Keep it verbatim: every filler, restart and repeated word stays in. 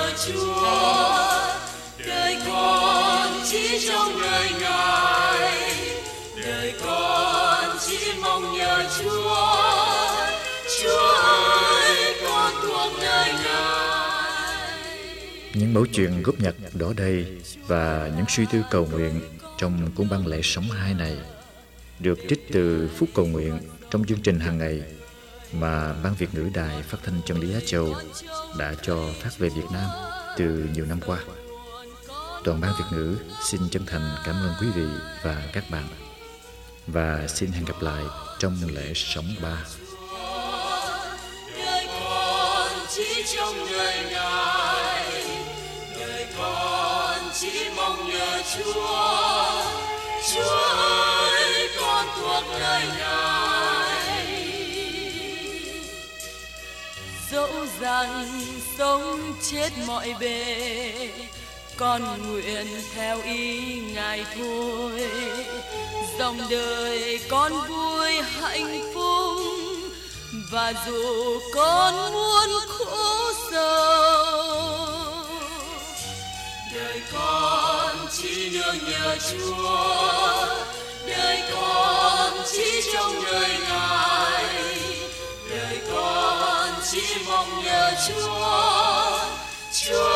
nhờ Chúa, đời con chỉ trông lời Ngài, đời con chỉ mong nhờ Chúa. Chúa ơi, con thuộc lời Ngài. Những mẫu chuyện góp nhặt đó đây và những suy tư cầu nguyện trong cuốn băng lễ sống hai này được trích từ phút cầu nguyện trong chương trình hàng ngày mà Ban Việt ngữ Đài Phát thanh Chân lý Á Châu đã cho phát về Việt Nam từ nhiều năm qua. Toàn ban Việt ngữ xin chân thành cảm ơn quý vị và các bạn, và xin hẹn gặp lại trong lễ sống ba. Đời con chỉ trông lời Ngài, đời con chỉ mong nhờ Chúa. Chúa ơi, con thuộc lời Ngài. Dẫu rằng sống chết mọi bề, con nguyện theo ý Ngài thôi. Dòng đời con vui hạnh phúc, và dù con muốn khổ sầu, đời con chỉ nương nhờ Chúa, đời con chỉ trông lời Ngài, đời con chỉ mong nhờ Chúa. Chúa